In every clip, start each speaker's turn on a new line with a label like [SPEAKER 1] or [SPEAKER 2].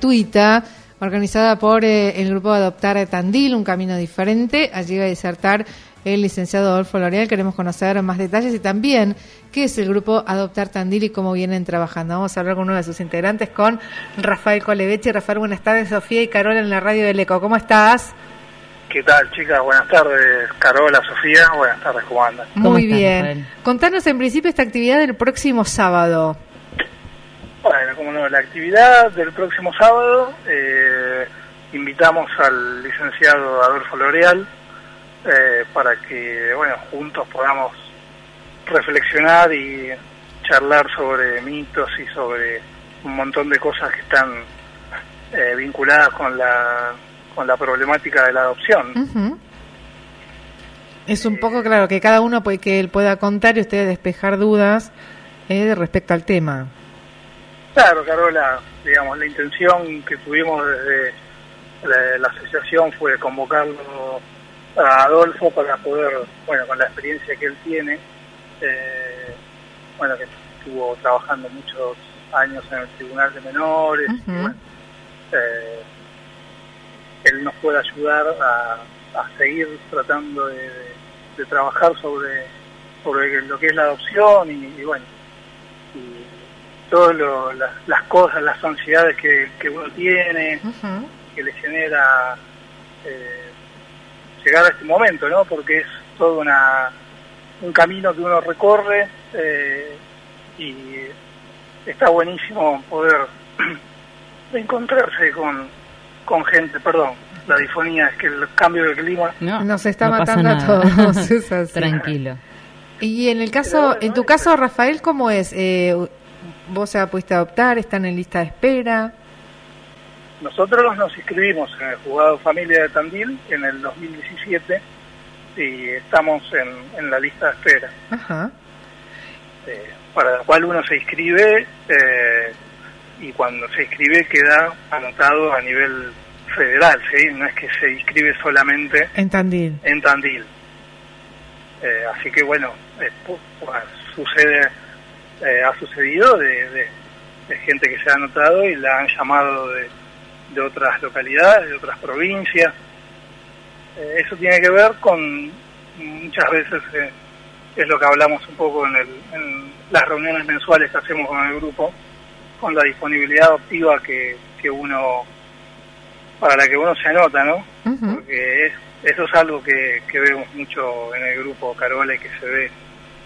[SPEAKER 1] gratuita organizada por el grupo Adoptar Tandil, un camino diferente. Allí va a disertar el licenciado Adolfo L'Oreal. Queremos conocer más detalles y también qué es el grupo Adoptar Tandil y cómo vienen trabajando. Vamos a hablar con uno de sus integrantes, con Rafael Colebetti. Rafael, buenas tardes. Sofía y Carola en la radio del ECO. ¿Cómo estás?
[SPEAKER 2] ¿Qué tal, chicas? Buenas tardes, Carola, Sofía. Buenas tardes, ¿cómo andan?
[SPEAKER 1] Muy bien. Rafael? Contanos en principio esta actividad del próximo sábado.
[SPEAKER 2] Bueno, como no, la actividad del próximo sábado, invitamos al licenciado Adolfo L'Oreal para que, bueno, juntos podamos reflexionar y charlar sobre mitos y sobre un montón de cosas que están vinculadas con la problemática de la adopción.
[SPEAKER 1] Uh-huh. Es un poco claro que cada uno que él pueda contar y ustedes despejar dudas respecto al tema.
[SPEAKER 2] Claro, Carola, digamos, la intención que tuvimos desde la asociación fue convocarlo a Adolfo para poder, bueno, con la experiencia que él tiene, bueno, que estuvo trabajando muchos años en el Tribunal de Menores,
[SPEAKER 1] uh-huh.
[SPEAKER 2] y bueno, él nos puede ayudar a seguir tratando de trabajar sobre lo que es la adopción y bueno, y todas las cosas, las ansiedades que uno tiene, uh-huh. que le genera llegar a este momento, ¿no? Porque es todo un camino que uno recorre y está buenísimo poder encontrarse con gente, perdón, la difonía, es que el cambio de clima
[SPEAKER 1] nos está matando a todos. Es así.
[SPEAKER 3] Tranquilo.
[SPEAKER 1] Y en tu caso, Rafael, ¿cómo es? ¿Vos ya pudiste adoptar? ¿Están en lista de espera?
[SPEAKER 2] Nosotros nos inscribimos en el Juzgado Familia de Tandil en el 2017 y estamos en la lista de espera.
[SPEAKER 1] Ajá.
[SPEAKER 2] Para la cual uno se inscribe y cuando se inscribe queda anotado a nivel federal, ¿sí? No es que se inscribe solamente
[SPEAKER 1] en Tandil.
[SPEAKER 2] En Tandil. Así que bueno, ha sucedido de gente que se ha anotado y la han llamado de otras localidades, de otras provincias. Eso tiene que ver con, muchas veces, es lo que hablamos un poco en las reuniones mensuales que hacemos con el grupo, con la disponibilidad adoptiva para la que uno se anota, ¿no? Uh-huh. Porque eso es algo que vemos mucho en el grupo, Carola, y que se ve,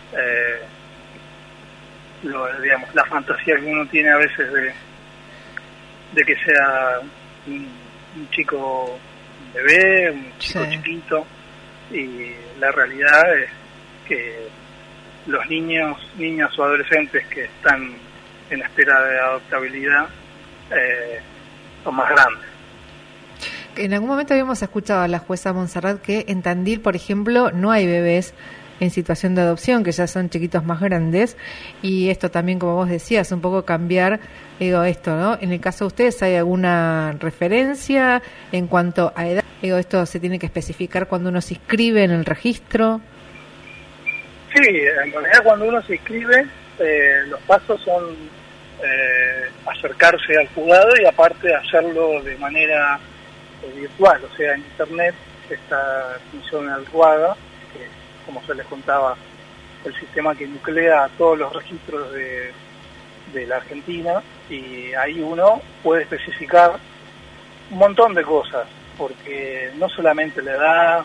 [SPEAKER 2] digamos, la fantasía que uno tiene a veces de que sea un chico bebé, un chico sí. Chiquito, y la realidad es que los niñas o adolescentes que están en espera de adoptabilidad son más grandes.
[SPEAKER 1] En algún momento habíamos escuchado a la jueza Montserrat que en Tandil, por ejemplo, no hay bebés en situación de adopción, que ya son chiquitos más grandes, y esto también, como vos decías, un poco cambiar, esto, ¿no? En el caso de ustedes, ¿hay alguna referencia en cuanto a edad? Esto se tiene que especificar cuando uno se inscribe en el registro.
[SPEAKER 2] Sí, en realidad cuando uno se inscribe, los pasos son acercarse al juzgado y aparte hacerlo de manera virtual, o sea, en internet funciona el RUAGA, que como se les contaba, el sistema que nuclea todos los registros de la Argentina, y ahí uno puede especificar un montón de cosas, porque no solamente la edad,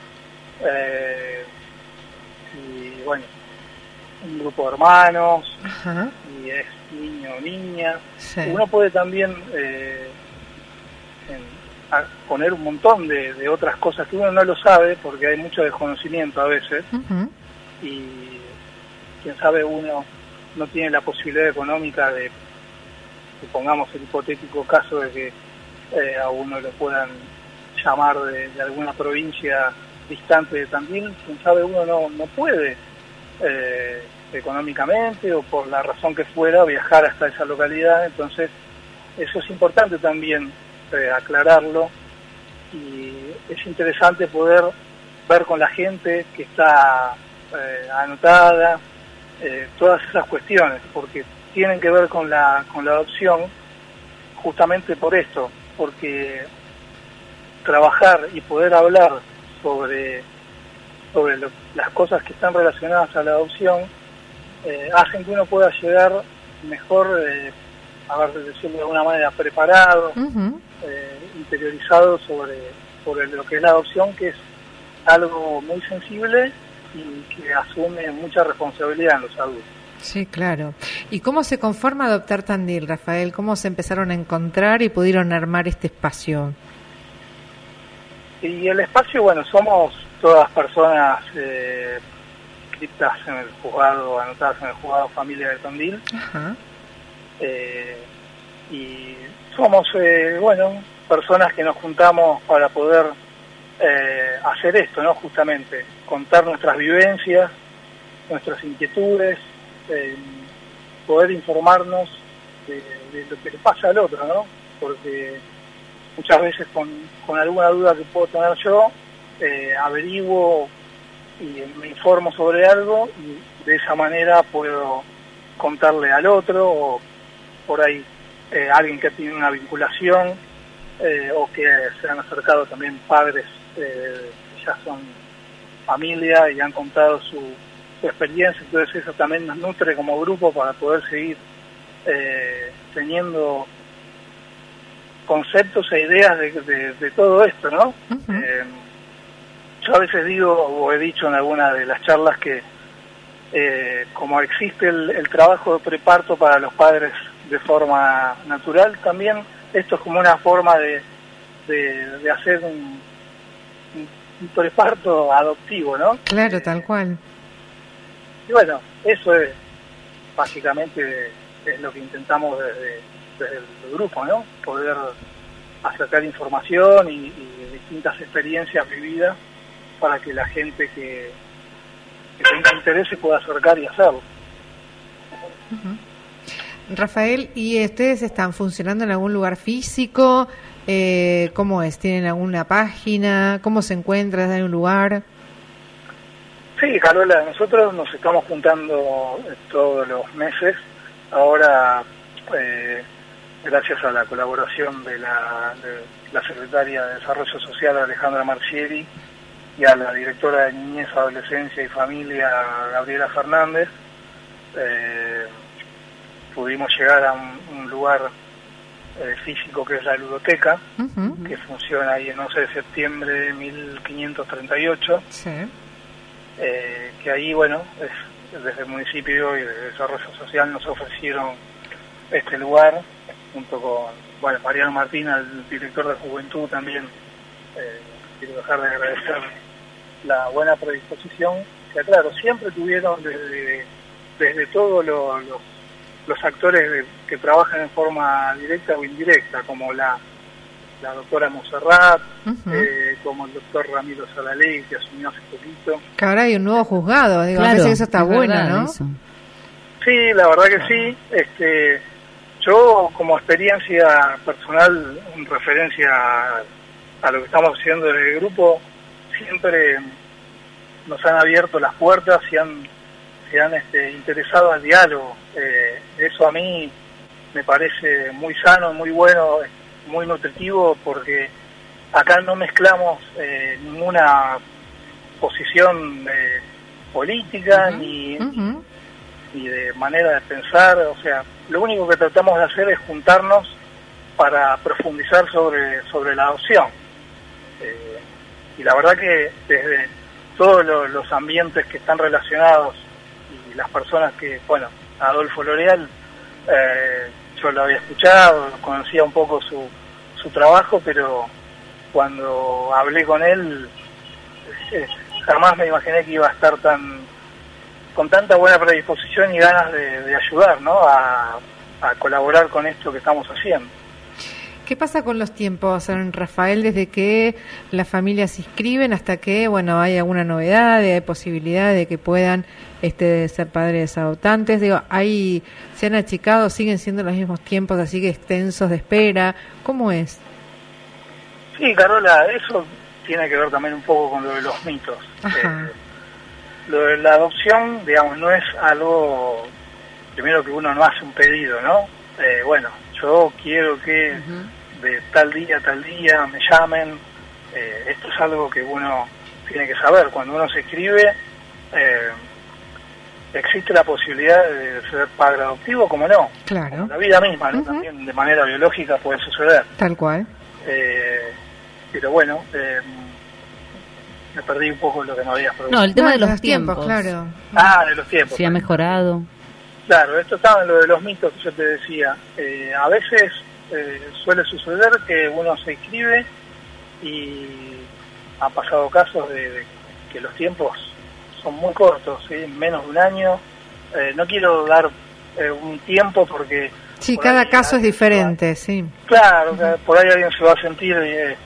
[SPEAKER 2] y bueno, un grupo de hermanos, uh-huh. y es niño o niña, sí. Uno puede también poner un montón de otras cosas que uno no lo sabe porque hay mucho desconocimiento a veces, uh-huh. y quién sabe, uno no tiene la posibilidad económica de, supongamos el hipotético caso de que a uno lo puedan llamar de alguna provincia distante de Tandil, quién sabe, uno no puede económicamente o por la razón que fuera viajar hasta esa localidad. Entonces eso es importante también aclararlo, y es interesante poder ver con la gente que está anotada todas esas cuestiones, porque tienen que ver con la adopción justamente por esto, porque trabajar y poder hablar sobre las cosas que están relacionadas a la adopción hacen que uno pueda llegar mejor, a ver, decirlo de alguna manera, preparado, interiorizado sobre lo que es la adopción, que es algo muy sensible y que asume mucha responsabilidad en los adultos.
[SPEAKER 1] Sí, claro. ¿Y cómo se conforma Adoptar Tandil, Rafael? ¿Cómo se empezaron a encontrar y pudieron armar este espacio?
[SPEAKER 2] Y el espacio, bueno, somos todas personas inscritas en el juzgado, anotadas en el juzgado Familia de Tandil.
[SPEAKER 1] Ajá.
[SPEAKER 2] Y somos, personas que nos juntamos para poder hacer esto, ¿no? Justamente, contar nuestras vivencias, nuestras inquietudes, poder informarnos de lo que le pasa al otro, ¿no? Porque muchas veces con alguna duda que puedo tener yo, averiguo y me informo sobre algo y de esa manera puedo contarle al otro, o por ahí alguien que tiene una vinculación, o que se han acercado también padres que ya son familia y han contado su experiencia. Entonces eso también nos nutre como grupo para poder seguir teniendo conceptos e ideas de todo esto, ¿no? Yo a veces digo, o he dicho en alguna de las charlas, que como existe el trabajo de preparto para los padres de forma natural, también esto es como una forma de hacer un preparto adoptivo, ¿no?
[SPEAKER 1] Claro, tal cual.
[SPEAKER 2] Y bueno, eso es básicamente es lo que intentamos desde el grupo, ¿no? Poder acercar información y distintas experiencias vividas para que la gente que tenga interés se pueda acercar y hacerlo.
[SPEAKER 1] Rafael, ¿y ustedes están funcionando en algún lugar físico? ¿Cómo es? ¿Tienen alguna página? ¿Cómo se encuentra? ¿Hay un lugar?
[SPEAKER 2] Sí, Carola, nosotros nos estamos juntando todos los meses. Ahora, gracias a la colaboración de la secretaria de Desarrollo Social, Alejandra Marchieri, y a la directora de Niñez, Adolescencia y Familia, Gabriela Fernández, pudimos llegar a un lugar físico que es la ludoteca, que funciona ahí en 11 de septiembre de 1538.
[SPEAKER 1] Sí.
[SPEAKER 2] Que ahí, bueno, desde el municipio y de Desarrollo Social nos ofrecieron este lugar, junto con Mariano Martín, el director de Juventud, también. Quiero dejar de agradecer la buena predisposición, que claro, siempre tuvieron desde todos los actores que trabajan en forma directa o indirecta, como la doctora Monserrat, como el doctor Ramiro Salaley, que asumió hace poquito.
[SPEAKER 1] Que ahora hay un nuevo juzgado, digo,
[SPEAKER 3] claro,
[SPEAKER 1] a veces eso está bueno, ¿no?
[SPEAKER 3] Eso.
[SPEAKER 2] Sí, la verdad que sí. Yo, como experiencia personal, en referencia a lo que estamos haciendo en el grupo, siempre nos han abierto las puertas y se han interesado al diálogo. Eso a mí me parece muy sano, muy bueno, muy nutritivo, porque acá no mezclamos ninguna posición política ni de manera de pensar. O sea, lo único que tratamos de hacer es juntarnos para profundizar sobre la adopción. Y la verdad que desde todos los ambientes que están relacionados y las personas que, bueno, Adolfo L'Oreal, yo lo había escuchado, conocía un poco su trabajo, pero cuando hablé con él jamás me imaginé que iba a estar con tanta buena predisposición y ganas de ayudar, ¿no? A colaborar con esto que estamos haciendo.
[SPEAKER 1] ¿Qué pasa con los tiempos, Rafael, desde que las familias se inscriben hasta que, bueno, hay alguna novedad, hay posibilidad de que puedan ser padres adoptantes? Digo, ¿se han achicado, siguen siendo los mismos tiempos así que extensos de espera? ¿Cómo es?
[SPEAKER 2] Sí, Carola, eso tiene que ver también un poco con lo de los mitos. Lo de la adopción, digamos, no es algo, primero, que uno no hace un pedido, ¿no? Bueno, yo quiero que de tal día a tal día, me llamen. Esto es algo que uno tiene que saber. Cuando uno se inscribe, existe la posibilidad de ser padre adoptivo, como no.
[SPEAKER 1] Claro.
[SPEAKER 2] Como la vida misma, ¿no? También de manera biológica puede suceder.
[SPEAKER 1] Tal cual.
[SPEAKER 2] Pero bueno, me perdí un poco lo que me habías preguntado.
[SPEAKER 3] No, el tema de los tiempos.
[SPEAKER 1] Claro.
[SPEAKER 2] De los tiempos.
[SPEAKER 3] Si ha mejorado.
[SPEAKER 2] Claro, esto estaba en lo de los mitos que yo te decía. A veces suele suceder que uno se inscribe y han pasado casos de que los tiempos son muy cortos, ¿sí? Menos de un año. No quiero dar un tiempo porque...
[SPEAKER 1] Sí, cada caso es diferente, sí.
[SPEAKER 2] Claro, por ahí alguien se va a sentir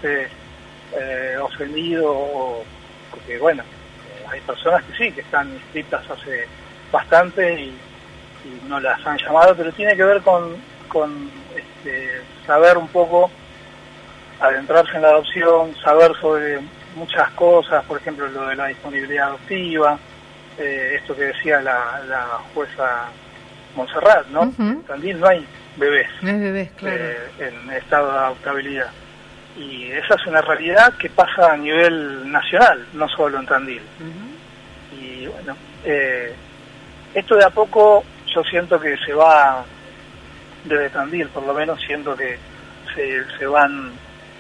[SPEAKER 2] ofendido, porque bueno, hay personas que sí, que están inscritas hace bastante y no las han llamado, pero tiene que ver con saber un poco, adentrarse en la adopción, saber sobre muchas cosas, por ejemplo lo de la disponibilidad adoptiva, esto que decía la jueza Montserrat, ¿no? En Tandil no hay bebés,
[SPEAKER 1] no hay bebés, claro,
[SPEAKER 2] en estado de adoptabilidad, y esa es una realidad que pasa a nivel nacional, no solo en Tandil. Y bueno, esto de a poco yo siento que se va, desde Tandil por lo menos, siento que se van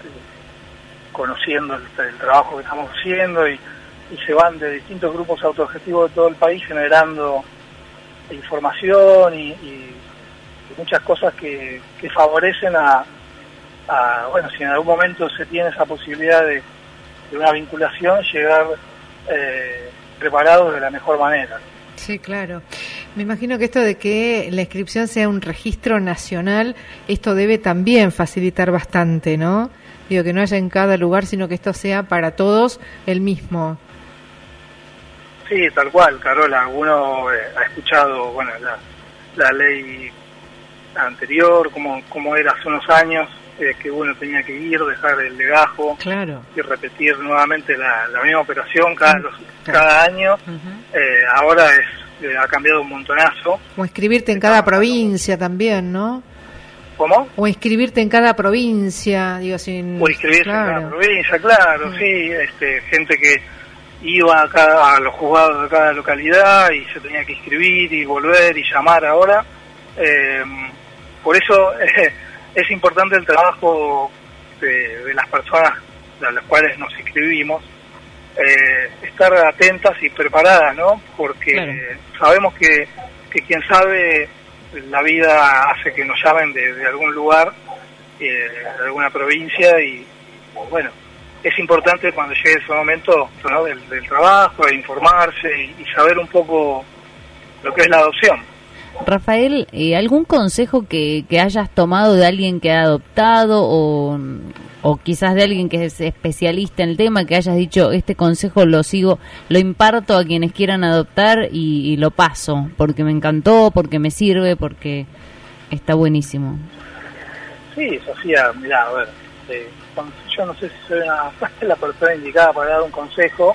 [SPEAKER 2] conociendo el trabajo que estamos haciendo y se van de distintos grupos autogestivos de todo el país generando información y muchas cosas que favorecen a bueno, si en algún momento se tiene esa posibilidad de una vinculación, llegar preparados de la mejor manera.
[SPEAKER 1] Sí, claro. Me imagino que esto de que la inscripción sea un registro nacional, esto debe también facilitar bastante, ¿no? Digo, que no haya en cada lugar, sino que esto sea para todos el mismo.
[SPEAKER 2] Sí, tal cual, Carola. Uno ha escuchado, bueno, la ley anterior, como era hace unos años, que uno tenía que ir, dejar el legajo,
[SPEAKER 1] claro,
[SPEAKER 2] y repetir nuevamente la misma operación cada año. Ahora ha cambiado un montonazo.
[SPEAKER 1] O inscribirte en cada provincia también, ¿no?
[SPEAKER 2] ¿Cómo?
[SPEAKER 1] O inscribirte en cada provincia, digo, sin...
[SPEAKER 2] O inscribirse en cada provincia, claro, sí. Gente que iba a los juzgados de cada localidad y se tenía que inscribir y volver y llamar ahora. Por eso es importante el trabajo de las personas a las cuales nos inscribimos, estar atentas y preparadas, ¿no? Porque claro, sabemos que quien sabe, la vida hace que nos llamen de algún lugar, de alguna provincia, y bueno, es importante cuando llegue ese momento, ¿no?, del trabajo, de informarse y saber un poco lo que es la adopción.
[SPEAKER 3] Rafael, ¿algún consejo que hayas tomado de alguien que ha adoptado o quizás de alguien que es especialista en el tema, que hayas dicho, este consejo lo sigo, lo imparto a quienes quieran adoptar y lo paso, porque me encantó, porque me sirve, porque está buenísimo?
[SPEAKER 2] Sí, Sofía, mirá, a ver, yo no sé si soy la persona indicada para dar un consejo,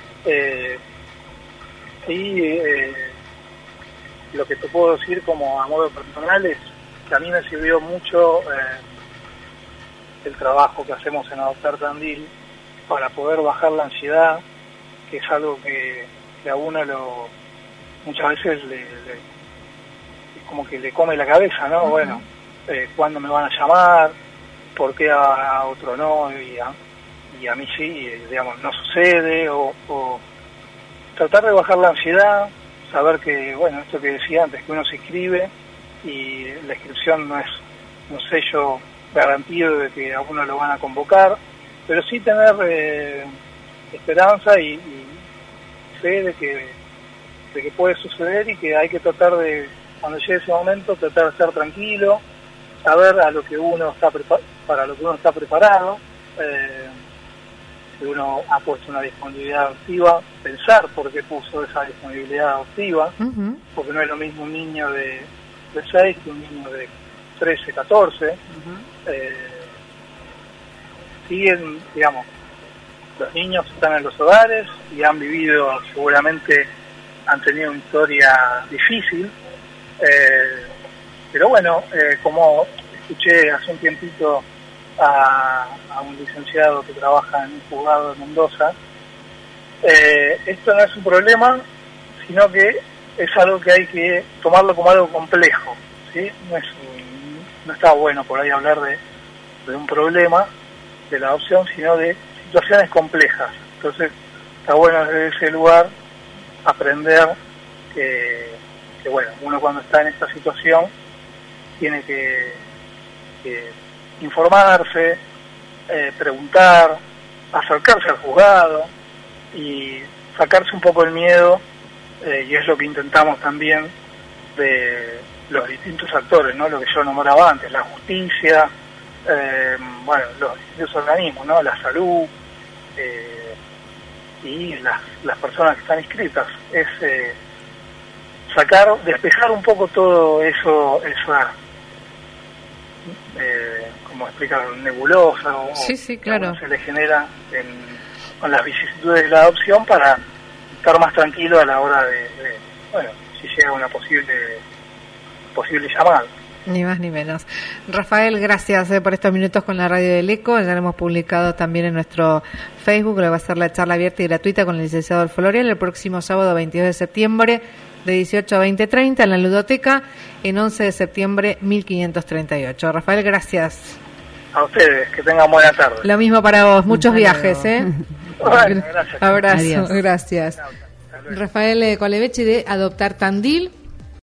[SPEAKER 2] lo que te puedo decir como a modo personal es que a mí me sirvió mucho el trabajo que hacemos en Adoptar Tandil para poder bajar la ansiedad, que es algo que a uno muchas veces como que le come la cabeza, ¿no? Bueno, ¿cuándo me van a llamar? ¿Por qué a otro no? Y a mí sí, digamos, no sucede, o tratar de bajar la ansiedad, saber que, bueno, esto que decía antes, que uno se inscribe y la inscripción no es un sello garantido de que a uno lo van a convocar, pero sí tener esperanza y fe de que puede suceder y que hay que tratar de, cuando llegue ese momento, tratar de estar tranquilo, saber a lo que uno está para lo que uno está preparado, si uno ha puesto una disponibilidad adoptiva, pensar por qué puso esa disponibilidad adoptiva, porque no es lo mismo un niño de 6 que un niño de 13, 14. Siguen, digamos, los niños están en los hogares y han vivido, seguramente han tenido una historia difícil, pero bueno, como escuché hace un tiempito a un licenciado que trabaja en un juzgado de Mendoza. Esto no es un problema, sino que es algo que hay que tomarlo como algo complejo, ¿sí? No está bueno por ahí hablar de un problema de la adopción, sino de situaciones complejas. Entonces está bueno desde ese lugar aprender que bueno, uno cuando está en esta situación tiene que informarse, preguntar, acercarse al juzgado y sacarse un poco el miedo, y es lo que intentamos también de los distintos actores, ¿no? Lo que yo nombraba antes, la justicia, bueno, los distintos organismos, ¿no? La salud, y las personas que están inscritas. Es despejar un poco todo eso, esa, como explicar, nebulosa
[SPEAKER 1] sí, claro,
[SPEAKER 2] se le genera con las vicisitudes de la adopción, para estar más tranquilo a la hora de bueno, si llega una posible llamada.
[SPEAKER 1] Ni más ni menos. Rafael, gracias por estos minutos con la Radio del Eco. Ya lo hemos publicado también en nuestro Facebook, lo va a ser la charla abierta y gratuita con el licenciado Adolfo L'Oreal el próximo sábado 22 de septiembre de 18 a 20:30 en la Ludoteca, en 11 de septiembre 1538. Rafael, gracias.
[SPEAKER 2] A ustedes, que tengan buena tarde.
[SPEAKER 1] Lo mismo para vos, muchos viajes,
[SPEAKER 2] Bueno, gracias.
[SPEAKER 1] Abrazo,
[SPEAKER 3] Adiós.
[SPEAKER 1] Gracias. Rafael Colebechi de Adoptar Tandil.